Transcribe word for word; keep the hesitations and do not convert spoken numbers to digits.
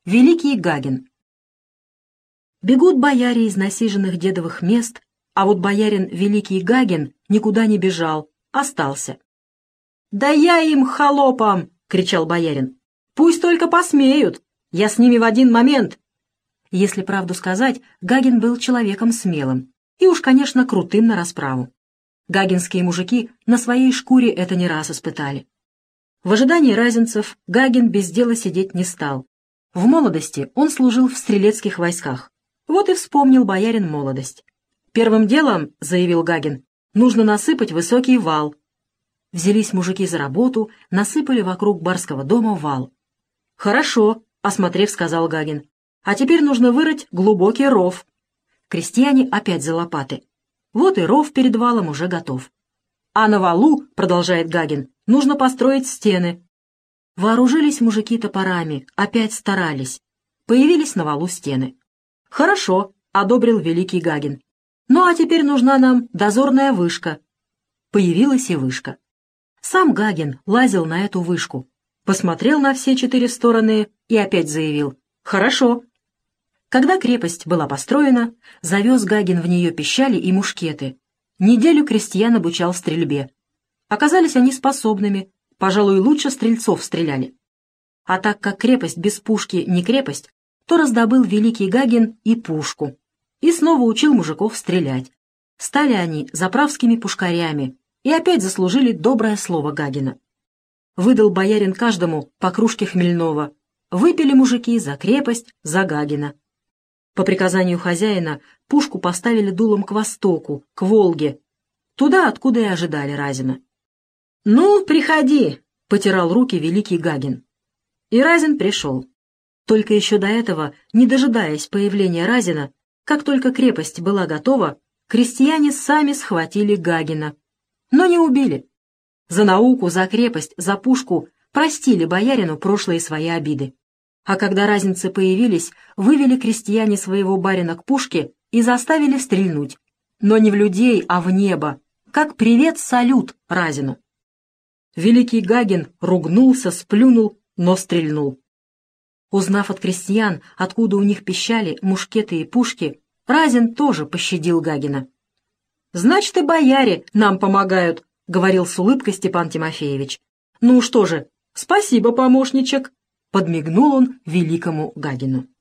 Великий Гагин. Бегут бояре из насиженных дедовых мест, а вот боярин Великий Гагин никуда не бежал, остался. «Да я им, холопам!» — кричал боярин. «Пусть только посмеют! Я с ними в один момент!» Если правду сказать, Гагин был человеком смелым и уж, конечно, крутым на расправу. Гагинские мужики на своей шкуре это не раз испытали. В ожидании разинцев Гагин без дела сидеть не стал. В молодости он служил в стрелецких войсках. Вот и вспомнил боярин молодость. «Первым делом, — заявил Гагин, — нужно насыпать высокий вал». Взялись мужики за работу, насыпали вокруг барского дома вал. «Хорошо, — осмотрев, сказал Гагин, — а теперь нужно вырыть глубокий ров». Крестьяне опять за лопаты. Вот и ров перед валом уже готов. «А на валу, — продолжает Гагин, — нужно построить стены». Вооружились мужики топорами, опять старались. Появились на валу стены. «Хорошо, — одобрил Великий Гагин. — Ну а теперь нужна нам дозорная вышка». Появилась и вышка. Сам Гагин лазил на эту вышку, посмотрел на все четыре стороны и опять заявил: «Хорошо». Когда крепость была построена, завез Гагин в нее пищали и мушкеты. Неделю крестьян обучал стрельбе. Оказались они способными, пожалуй, лучше стрельцов стреляли. А так как крепость без пушки не крепость, то раздобыл Великий Гагин и пушку. И снова учил мужиков стрелять. Стали они заправскими пушкарями и опять заслужили доброе слово Гагина. Выдал боярин каждому по кружке хмельного. Выпили мужики за крепость, за Гагина. По приказанию хозяина пушку поставили дулом к востоку, к Волге, туда, откуда и ожидали Разина. «Ну, приходи!» — потирал руки Великий Гагин. И Разин пришел. Только еще до этого, не дожидаясь появления Разина, как только крепость была готова, крестьяне сами схватили Гагина. Но не убили. За науку, за крепость, за пушку простили боярину прошлые свои обиды. А когда разинцы появились, вывели крестьяне своего барина к пушке и заставили стрельнуть. Но не в людей, а в небо, как привет-салют Разину. Великий Гагин ругнулся, сплюнул, но стрельнул. Узнав от крестьян, откуда у них пищали мушкеты и пушки, Разин тоже пощадил Гагина. «Значит, и бояре нам помогают», — говорил с улыбкой Степан Тимофеевич. «Ну что же, спасибо, помощничек», — подмигнул он Великому Гагину.